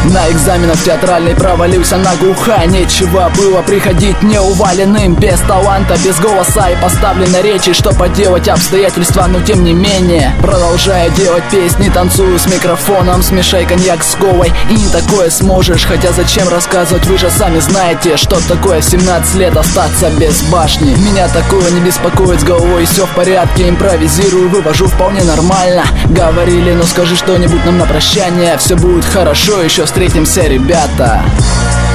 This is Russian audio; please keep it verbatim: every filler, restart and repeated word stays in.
На экзаменах театральный провалился наглухо. Нечего было приходить неуваленным, без таланта, без голоса и поставленной речи. Что поделать, обстоятельства, но тем не менее продолжаю делать песни, танцую с микрофоном. Смешай коньяк с колой, и не такое сможешь. Хотя зачем рассказывать, вы же сами знаете, что такое в семнадцать лет остаться без башни. Меня такое не беспокоит, с головой все в порядке. Импровизирую, вывожу вполне нормально. Говорили, ну скажи что-нибудь нам на прощание. Все будет хорошо, еще встретимся, ребята.